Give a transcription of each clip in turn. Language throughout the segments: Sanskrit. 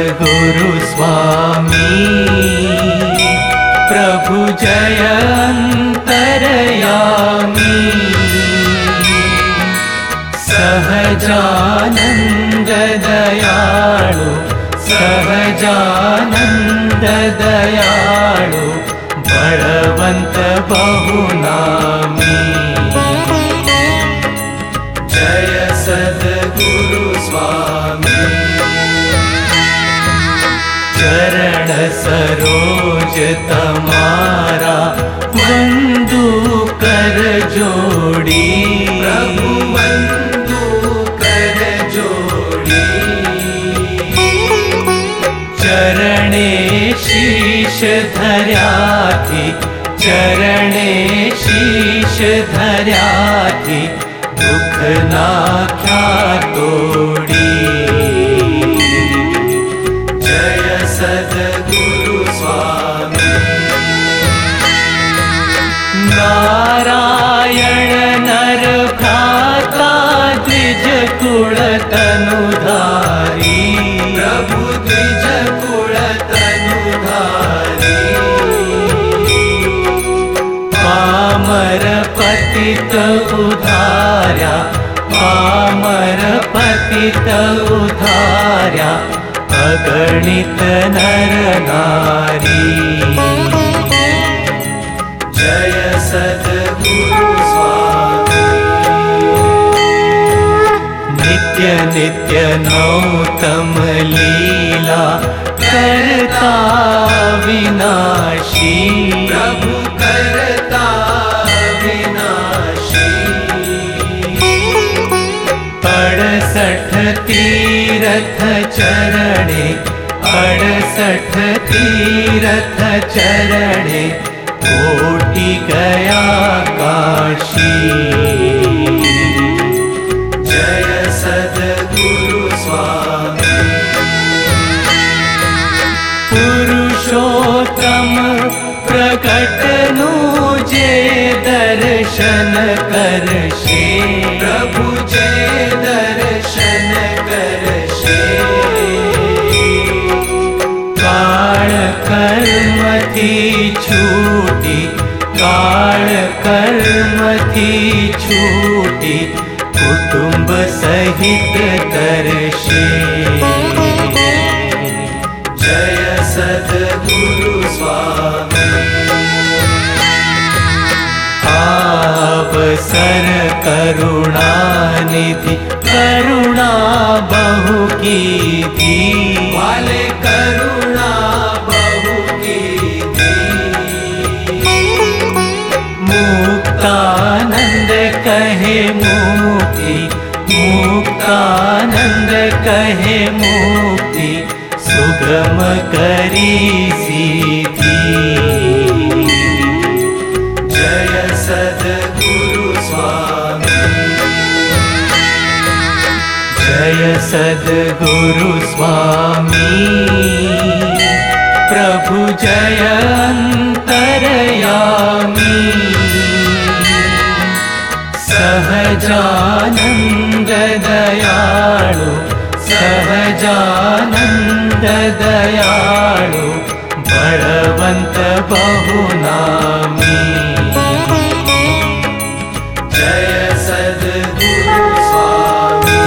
सद्गुरु स्वामी प्रभु जय अंतरयामी सहजानंद दयाळु सहजानंद दयाळु बलवंत बहुनामी जय सद्गुरु स्वामी चरण सरोज तमारा वंदू कर जोड़ी प्रभु वंदू कर जोड़ी चरणे शीश धर्या थी चरणे शीश धर्या थी दुख नाख्या तोड़ी जय सद्गुरु स्वामी नारायण नर भ्राता द्विज कुल तनुधारी प्रभु द्विज कुल तनुधारी पामर पतित उधार्या पामर पतित उधार्या अगणित नर नारी जय सद्गुरु स्वामी नित्य नित्य नौतम लीला करता विनाशी प्रभु करता विनाशी 68 तीरथ चरणे 68 तीरथ चरणे कोटि गया काशी जय सद्गुरु स्वामी पुरुषोत्तम प्रकट नुजे दर्शन करशे प्रभु जे दर्शन करशे काल कर्म थी छूटी काल कर्म थी छूटी कुटुंब सहित दर्शे जय सद्गुरु स्वामी अवसर करुणा निधि करुणा बहु की थी वाले करुणा बहु की थी मुक्तानंद कहे मुक्ति मुक्तानंद कहे मुक्ति सुगम करी सीधी जय सद्गुरु स्वामी जय सद्गुरु स्वामी प्रभु जय अंतरयामी सहजानंद दयाळु सहजानंद दयाळु बलवंत बहुनामी जय सद्गुरु स्वामी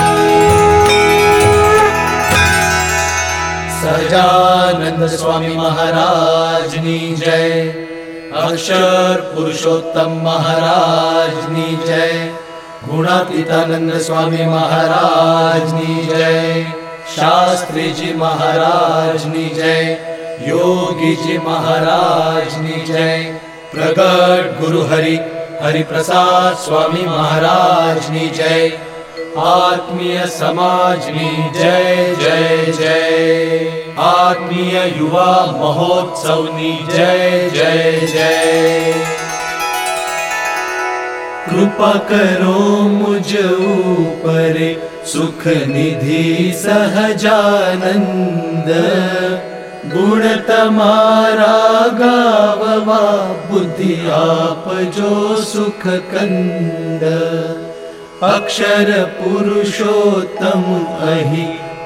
सहजानंद स्वामी महाराज नी जय अक्षर पुरुषोत्तम महाराज नी जय गुणातीतानंद स्वामी महाराज नी जय शास्त्री जी महाराज नी जय योगी जी महाराज नी जय प्रगट गुरु हरि हरिप्रसाद स्वामी महाराज नी जय आत्मीय समाज नी जय जय जय आत्मीय युवा महोत्सव नी जय जय जय कृपा करो मुझ ऊपर सुख निधि सहजानंद गुण तमारा गाववा बुद्धि आप जो सुख कंद अक्षर पुरुषोत्तम अहि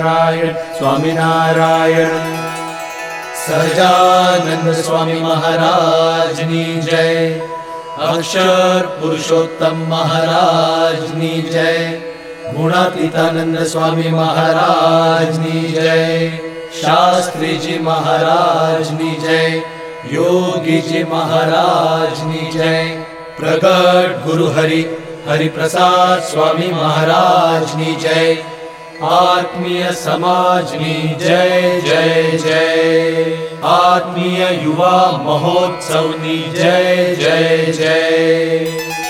સ્વામિનારાયણ સ્વામિનારાયણ સહજાનંદ સ્વામી મહારાજની જય અક્ષર પુરુષોત્તમ મહારાજની જય ગુણાતીતાનંદ સ્વામી મહારાજની જય શાસ્ત્રીજી મહારાજની જય યોગીજી મહારાજની જય પ્રગટ ગુરુ હરિપ્રસાદ સ્વામી મહારાજની જય આત્મીય સમાજની જય જય જય આત્મીય યુવા મહોત્સવની જય જય જય